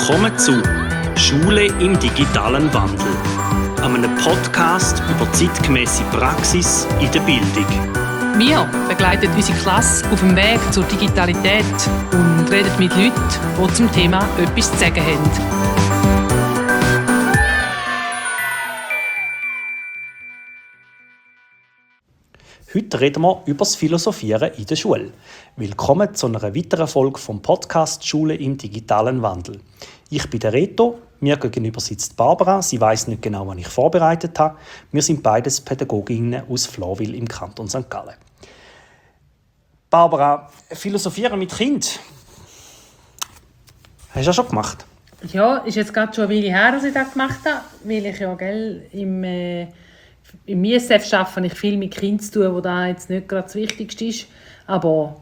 Willkommen zu «Schule im digitalen Wandel», einem Podcast über zeitgemäße Praxis in der Bildung. Wir begleiten unsere Klasse auf dem Weg zur Digitalität und reden mit Leuten, die zum Thema etwas zu sagen haben. Heute reden wir über das Philosophieren in der Schule. Willkommen zu einer weiteren Folge vom Podcast «Schule im digitalen Wandel». Ich bin der Reto, mir gegenüber sitzt Barbara. Sie weiss nicht genau, was ich vorbereitet habe. Wir sind beides Pädagoginnen aus Flawil im Kanton St. Gallen. Barbara, Philosophieren mit Kind. Hast du das schon gemacht? Ja, ist jetzt gerade schon eine Weile her, dass ich das gemacht habe, weil ich ja im ISF arbeite ich viel mit Kindern zu tun, wo das jetzt nicht gerade das Wichtigste ist. Aber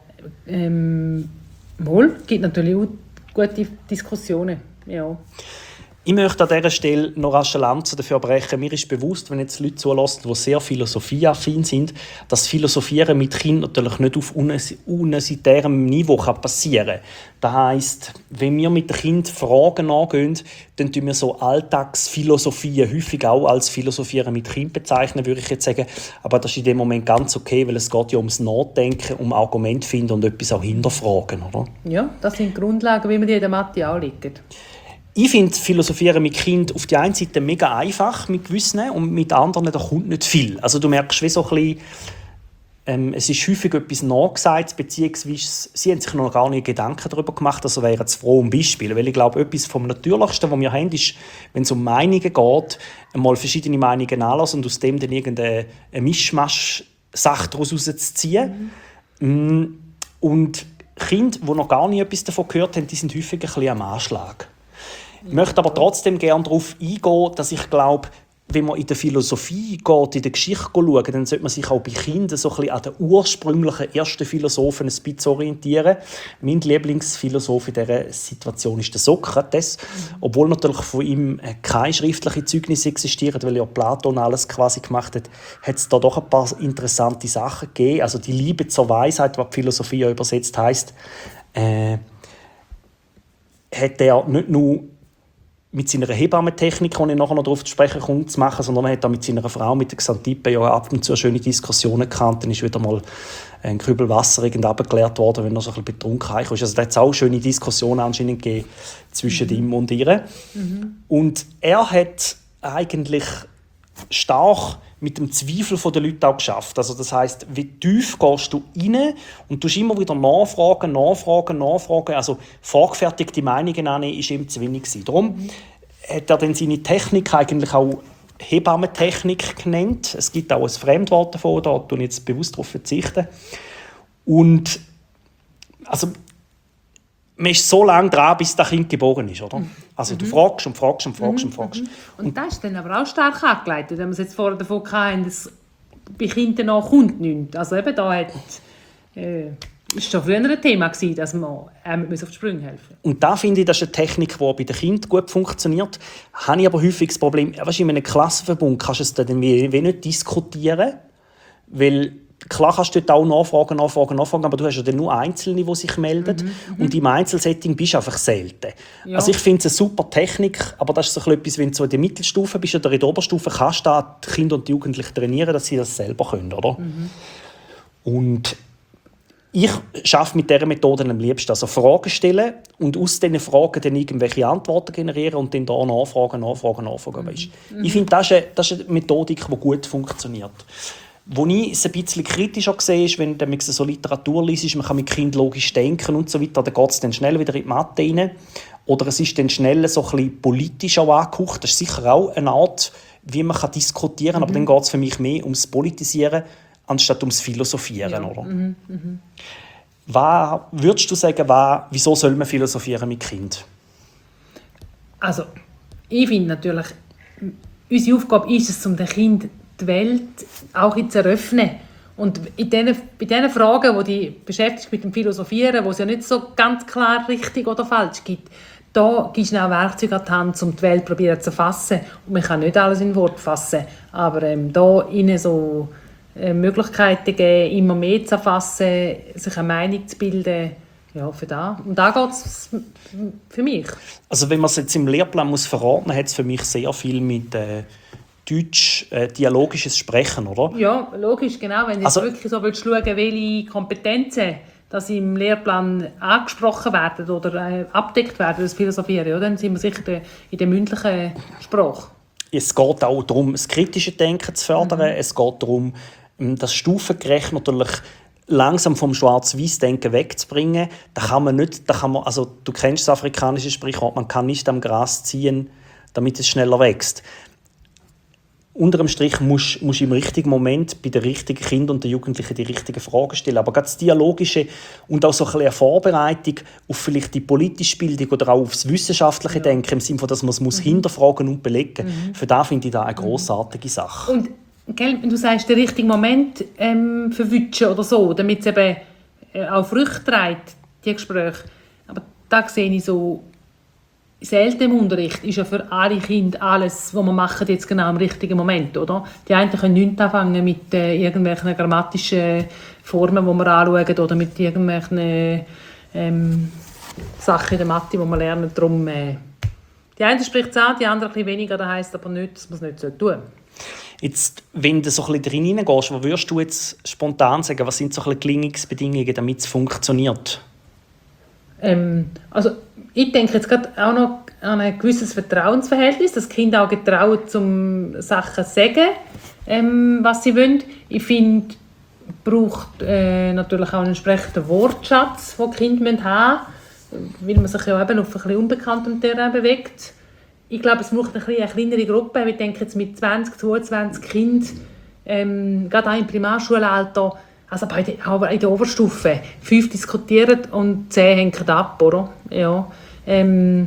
es gibt natürlich auch gute Diskussionen. Ja. Ich möchte an dieser Stelle noch rasch eine Lanze dafür brechen. Mir ist bewusst, wenn jetzt Leute zulassen, die sehr philosophieaffin sind, dass Philosophieren mit Kindern natürlich nicht auf universitärem Niveau passieren kann. Das heisst, wenn wir mit den Kindern Fragen angehen, dann bezeichnen wir so Alltagsphilosophien häufig auch als Philosophieren mit Kindern bezeichnen, würde ich jetzt sagen. Aber das ist in dem Moment ganz okay, weil es geht ja ums Nachdenken, um Argumente finden und etwas auch hinterfragen, oder? Ja, das sind die Grundlagen, wie man die in der Mathe anlegen. Ich finde Philosophieren mit Kind auf die einen Seite mega einfach mit gewissen und mit anderen da kommt nicht viel. Also du merkst wie so ein bisschen, es ist häufig etwas nachgesagt, beziehungsweise sie haben sich noch gar nicht Gedanken darüber gemacht, also wäre es froh um Beispiele. Weil ich glaube, etwas vom Natürlichsten, was wir haben, ist, wenn es um Meinungen geht, einmal verschiedene Meinungen anlassen und aus dem dann irgendeine Mischmasch-Sache daraus rauszuziehen. Und Kinder, die noch gar nicht etwas davon gehört haben, die sind häufig ein bisschen am Anschlag. Ich möchte aber trotzdem gerne darauf eingehen, dass ich glaube, wenn man in der Philosophie geht, in der Geschichte schaut, dann sollte man sich auch bei Kindern so ein bisschen an den ursprünglichen ersten Philosophen ein bisschen orientieren. Mein Lieblingsphilosoph in dieser Situation ist der Sokrates. Obwohl natürlich von ihm keine schriftlichen Zeugnisse existieren, weil ja Platon alles quasi gemacht hat, hat es da doch ein paar interessante Sachen gegeben. Also die Liebe zur Weisheit, was die Philosophie ja übersetzt heisst, hat er nicht nur mit seiner Hebammentechnik, die ich nachher noch darauf zu sprechen komme, zu machen, sondern er hat auch mit seiner Frau, mit der Xantippe, ja ab und zu schöne Diskussionen gehabt. Dann ist wieder mal ein Kübel Wasser abgeleert worden, wenn er so ein bisschen betrunken ist. Also da hat es auch schöne Diskussionen anscheinend gegeben zwischen ihm und ihr. Und er hat eigentlich stark mit dem Zweifel der Leute auch geschafft. Also das heisst, wie tief gehst du rein und du immer wieder nachfragen. Also vorgefertigte Meinungen annehmen war ihm zu wenig gewesen. Darum hat er dann seine Technik eigentlich auch Hebammentechnik genannt. Es gibt auch ein Fremdwort davon, da verzichte ich jetzt bewusst darauf verzichten. Und also man ist so lange dran, bis das Kind geboren ist, oder? Also du fragst und fragst. Und das ist dann aber auch stark angeleitet, wenn wir es jetzt vorher davon hatten, dass bei Kindern noch kommt nichts. Also eben da ist schon früher ein Thema gewesen, dass man auf die Sprünge helfen. Und da finde ich, das ist eine Technik, die bei den Kindern gut funktioniert. Habe ich aber häufig das Problem, in einem Klassenverbund kannst du es dann nicht diskutieren, weil klar kannst du dort auch nachfragen, aber du hast ja dann nur Einzelne, die sich melden. Und im Einzelsetting bist du einfach selten. Ja. Also ich finde es eine super Technik, aber das ist so etwas, wenn du so in der Mittelstufe bist oder in der Oberstufe, kannst du die Kinder und die Jugendlichen trainieren, dass sie das selber können, oder? Und ich arbeite mit dieser Methode am liebsten. Also Fragen stellen und aus diesen Fragen dann irgendwelche Antworten generieren und dann da nachfragen. Ich finde, das ist eine Methodik, die gut funktioniert. Wo ich es ein bisschen kritischer sehe, ist, wenn du so Literatur liest, man kann mit Kindern logisch denken und so weiter, dann geht es dann schnell wieder in die Mathe rein. Oder es ist dann schnell so ein bisschen politisch auch angehaucht. Das ist sicher auch eine Art, wie man diskutieren kann, aber dann geht es für mich mehr ums Politisieren, anstatt ums Philosophieren. Ja. Oder? Was würdest du sagen, wieso soll man philosophieren mit Kindern? Also, ich finde natürlich, unsere Aufgabe ist es, um den Kindern die Welt auch zu eröffnen. Und bei diesen Fragen, die dich beschäftigt mit dem Philosophieren, wo es ja nicht so ganz klar richtig oder falsch gibt, da gibst du auch Werkzeuge an die Hand, um die Welt zu erfassen. Und man kann nicht alles in Wort fassen, aber da ihnen so Möglichkeiten geben, immer mehr zu erfassen, sich eine Meinung zu bilden, Ja, für da. Und da geht es für mich. Also wenn man es jetzt im Lehrplan muss verordnen, hat es für mich sehr viel mit Deutsch dialogisches Sprechen, oder? Ja, logisch, genau. Wenn du jetzt wirklich so willst schauen, welche Kompetenzen dass im Lehrplan angesprochen werden oder abdeckt werden, das Philosophieren, ja, dann sind wir sicher in der mündlichen Sprache. Es geht auch darum, das kritische Denken zu fördern. Es geht darum, das stufengerecht natürlich langsam vom Schwarz-Weiß-Denken wegzubringen. Also, du kennst das afrikanische Sprichwort, man kann nicht am Gras ziehen, damit es schneller wächst. Unter dem Strich musst du im richtigen Moment bei den richtigen Kindern und den Jugendlichen die richtigen Fragen stellen. Aber gerade das Dialogische und auch so eine Vorbereitung auf vielleicht die politische Bildung oder auch auf das wissenschaftliche Denken, im Sinne von, dass man es hinterfragen und belegen muss, für das finde ich das eine grossartige Sache. Und wenn du sagst, den richtigen Moment verwünschen oder so, damit es eben auch Früchte trägt, die Gespräche. Aber da sehe ich so, selten im Unterricht ist ja für alle Kinder alles, was wir machen, jetzt genau im richtigen Moment, oder? Die einen können nichts anfangen mit irgendwelchen grammatischen Formen, die wir anschauen, oder mit irgendwelchen Sachen in der Mathe, die wir lernen. Darum, die einen spricht es an, die anderen ein bisschen weniger, das heisst aber nicht, dass man es nicht tun sollte. Jetzt, wenn du so ein bisschen drin hineingehst, was würdest du jetzt spontan sagen, was sind so ein bisschen Gelingungsbedingungen, damit es funktioniert? Also ich denke jetzt gerade auch noch an ein gewisses Vertrauensverhältnis, dass Kinder auch getrauen, zum Sachen zu sagen, was sie wollen. Ich finde, es braucht natürlich auch einen entsprechenden Wortschatz, den die Kinder haben müssen, weil man sich ja eben auf ein bisschen unbekanntem Terrain bewegt. Ich glaube, es braucht eine kleinere Gruppe. Ich denke jetzt mit 20, 22 Kindern, gerade auch im Primarschulalter, also auch in der Oberstufe, 5 diskutieren und 10 hängen ab, oder? Ja. Und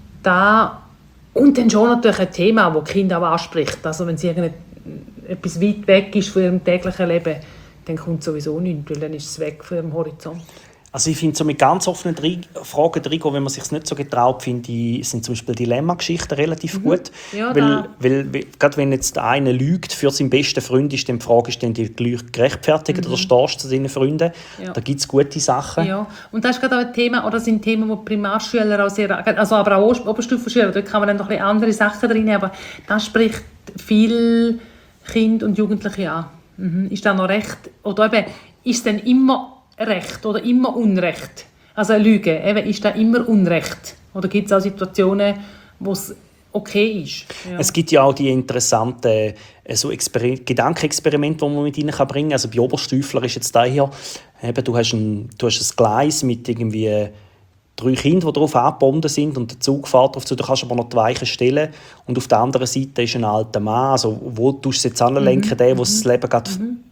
dann schon natürlich ein Thema, das die Kinder auch anspricht. Also wenn sie etwas weit weg ist von ihrem täglichen Leben, dann kommt sowieso nichts, weil dann ist es weg von ihrem Horizont. Also ich finde, so mit ganz offenen Fragen reingehen, wenn man es sich nicht so getraut, finde ich, sind zum Beispiel Dilemma-Geschichten relativ gut. Ja, weil gerade wenn jetzt einer lügt für seinen besten Freund, ist dann die Frage, ist dann die Lüge gerechtfertigt oder stehst du zu deinen Freunden? Ja. Da gibt es gute Sachen. Ja, und das ist gerade auch ein Thema, oder sind Themen, die Primarschüler auch sehr, also aber auch Oberstufenschüler, da kann man dann noch ein bisschen andere Sachen drin haben, aber das spricht viele Kinder und Jugendliche an. Ist das noch recht? Oder eben, ist es dann immer Recht oder immer Unrecht? Also eine Lüge, eben, ist da immer Unrecht? Oder gibt es auch Situationen, wo es okay ist? Ja. Es gibt ja auch die interessanten Gedankenexperimente, die man mit ihnen bringen kann. Also bei Oberstufler ist jetzt hier, eben, du hast ein Gleis mit irgendwie 3 Kindern, die darauf angebunden sind und der Zug fährt darauf zu. Du kannst aber noch die Weichen stellen und auf der anderen Seite ist ein alter Mann. Also wo tust du es jetzt anlenken? Der das Leben gerade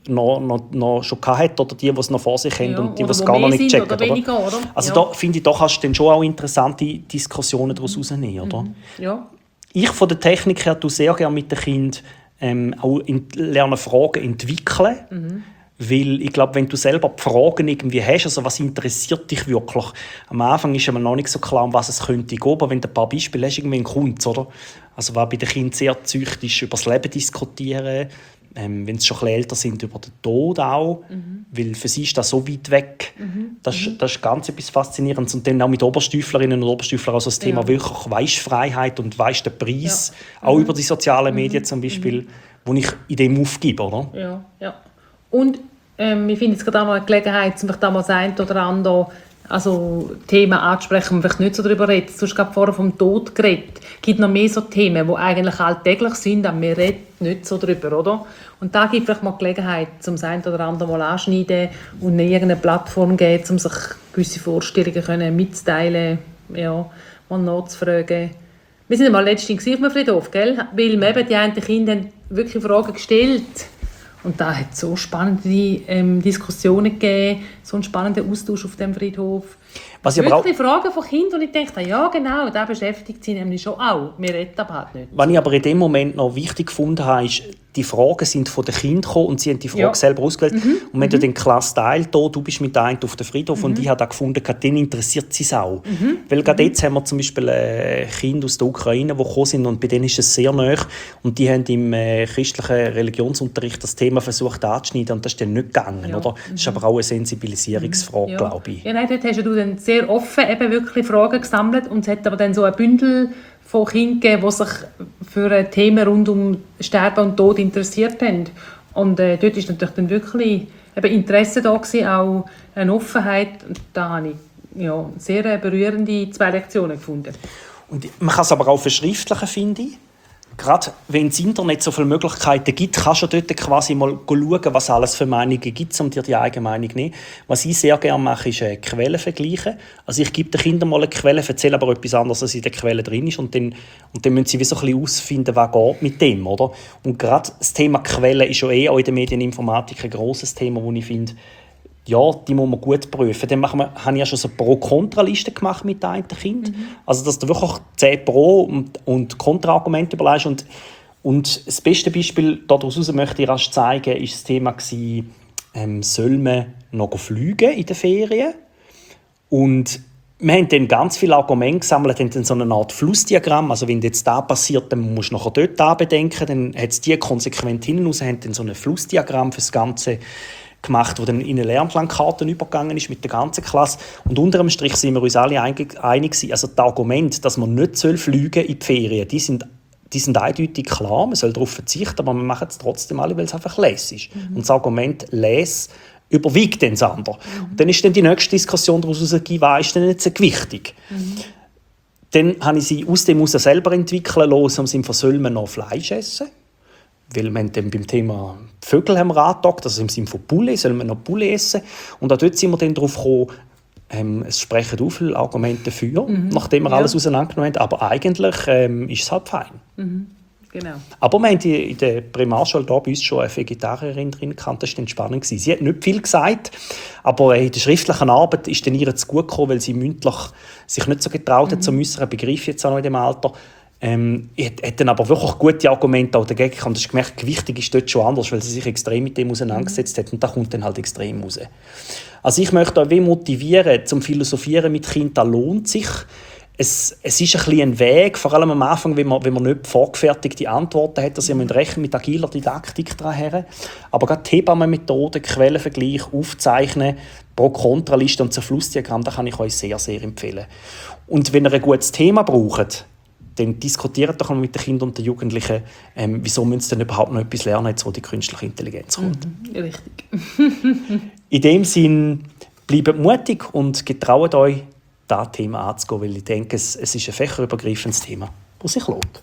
noch schon hatte oder die es noch vor sich haben und die es gar noch nicht checken. Oder? Also da finde ich, da kannst du dann schon auch interessante Diskussionen daraus herausnehmen. Oder? Ja. Ich von der Technik her tue sehr gerne mit den Kindern auch lernen Fragen entwickeln. Weil ich glaube, wenn du selber die Fragen irgendwie hast, also was interessiert dich wirklich? Am Anfang ist mir noch nicht so klar, um was es könnte gehen, aber wenn du ein paar Beispiele hast, irgendwann kommt es, oder? Also was bei den Kindern sehr züchtig ist, über das Leben diskutieren, wenn sie schon ein bisschen älter sind, über den Tod auch, weil für sie ist das so weit weg. Das ist ganz etwas Faszinierendes. Und dann auch mit Oberstuflerinnen und Oberstuflern, also das Thema wirklich weisst Freiheit und weisst den Preis, auch über die sozialen Medien zum Beispiel, wo ich in dem aufgebe, oder? Ja. Und ich finde jetzt gerade auch noch eine Gelegenheit, sich da mal das eine oder andere Themen anzusprechen, wo man vielleicht nicht so darüber redet. Du hast gerade vorher vom Tod geredet. Es gibt noch mehr so Themen, die eigentlich alltäglich sind, aber wir reden nicht so darüber, oder? Und da gibt es vielleicht mal die Gelegenheit, das eine oder andere mal anschneiden und irgendeine Plattform geben, um sich gewisse Vorstellungen mitzuteilen, ja, mal nachzufragen. Wir sind mal letztens auf dem Friedhof, gell? Weil wir eben die einen Kinder haben wirklich Fragen gestellt. Und da hat es so spannende Diskussionen gegeben, so einen spannenden Austausch auf dem Friedhof. Wirklich Fragen von Kindern, und ich denke, ja genau, da beschäftigt sie nämlich schon auch. Wir reden aber halt nicht. Was ich aber in dem Moment noch wichtig gefunden habe, ist, die Fragen sind von den Kindern gekommen und sie haben die Frage Ja. selber ausgewählt. Und wenn du den Klasse teilt, du bist mit einem auf den Friedhof und ich habe da gefunden, dann interessiert sie es auch. Weil gerade jetzt haben wir zum Beispiel Kinder aus der Ukraine, die gekommen sind und bei denen ist es sehr nahe und die haben im christlichen Religionsunterricht das Thema versucht anzuschneiden und das ist dann nicht gegangen. Ja. Oder? Das ist aber auch eine Sensibilisierungsfrage, Ja. glaube ich. Ja, nein, dort hast du dann sehr offen eben wirklich Fragen gesammelt und es hat aber dann so ein Bündel von Kindern gegeben, die sich für Themen rund um Sterben und Tod interessiert haben. Und dort ist natürlich dann wirklich eben Interesse da gewesen, auch eine Offenheit. Und da habe ich sehr berührende 2 Lektionen gefunden. Und man kann es aber auch verschriftlichen, finde ich. Gerade wenn das Internet so viele Möglichkeiten gibt, kannst du dort quasi mal schauen, was alles für Meinungen gibt, um dir die eigene Meinung zu nehmen. Was ich sehr gerne mache, ist Quellen vergleichen. Also ich gebe den Kindern mal eine Quelle, erzähle aber etwas anderes, als in der Quelle drin ist. Und dann müssen sie wie so ein bisschen herausfinden, was geht mit dem. Oder? Und gerade das Thema Quellen ist ja auch in der Medieninformatik ein grosses Thema, wo ich finde, ja, die muss man gut prüfen. Dann habe ich ja schon so Pro-Kontra-Liste gemacht mit einem Kind. Also, dass du wirklich 10 Pro- und Kontra-Argumente überlegst. Und das beste Beispiel daraus möchte ich rasch zeigen, war das Thema, soll man noch fliegen in den Ferien? Und wir haben dann ganz viele Argumente gesammelt, haben dann so eine Art Flussdiagramm. Also wenn jetzt da passiert, dann musst du nachher dort bedenken. Dann hat es die konsequent hinten raus, haben dann so ein Flussdiagramm für das Ganze gemacht, wo dann in eine Lernplankarte übergegangen ist mit der ganzen Klasse. Und unter dem Strich sind wir uns alle einig gewesen. Also das Argument, dass man nicht fliegen in die Ferien, die sind eindeutig klar. Man soll darauf verzichten, aber wir machen es trotzdem alle, weil es einfach lässig ist. Und das Argument «läss» überwiegt dann das andere. Und dann ist dann die nächste Diskussion daraus herausgekommen, was ist denn jetzt gewichtig? Dann habe ich sie aus dem heraus selber entwickeln lassen, im Sinne von «soll man noch Fleisch essen?» Weil wir dann beim Thema Vögel haben wir angedockt, also im Sinne von Poulet, sollen wir noch Poulet essen? Und auch dort sind wir dann darauf gekommen, es sprechen auch viele Argumente dafür, nachdem wir alles auseinandergenommen haben, aber eigentlich ist es halt fein. Genau. Aber wir haben in der Primarschule da bei uns schon eine Vegetarierin drin gehabt, das war dann spannend. Sie hat nicht viel gesagt, aber in der schriftlichen Arbeit ist dann ihr zu gut gekommen, weil sie mündlich sich nicht so getraut hat, so äußeren Begriff jetzt auch noch in dem Alter. Hat dann aber wirklich gute Argumente auch dagegen gehabt. Und das gemerkt, gewichtig ist dort schon anders, weil sie sich extrem mit dem auseinandergesetzt hat. Und da kommt dann halt extrem raus. Also ich möchte euch motivieren, zum Philosophieren mit Kindern, das lohnt sich. Es ist ein bisschen ein Weg, vor allem am Anfang, wenn man nicht vorgefertigte Antworten hat, dass ihr rechnen mit agiler Didaktik daher. Aber gerade die Hebammenmethode, Quellenvergleich, Aufzeichnen, Pro-Kontra-Liste und das Flussdiagramm, das kann ich euch sehr, sehr empfehlen. Und wenn ihr ein gutes Thema braucht, dann diskutiert doch mal mit den Kindern und den Jugendlichen, wieso müssen sie denn überhaupt noch etwas lernen, jetzt wo die künstliche Intelligenz kommt. Richtig. In dem Sinn, bleibt mutig und getraut euch, dieses Thema anzugehen, weil ich denke, es ist ein fächerübergreifendes Thema, das sich lohnt.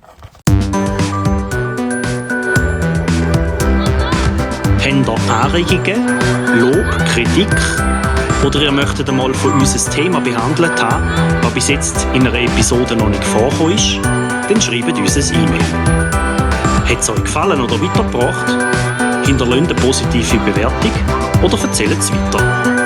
Habt ihr Anregungen, Lob, Kritik? Oder ihr möchtet einmal von uns ein Thema behandelt haben, das bis jetzt in einer Episode noch nicht vorgekommen ist? Dann schreibt uns ein E-Mail. Hat es euch gefallen oder weitergebracht? Hinterlasst eine positive Bewertung oder erzählt es weiter.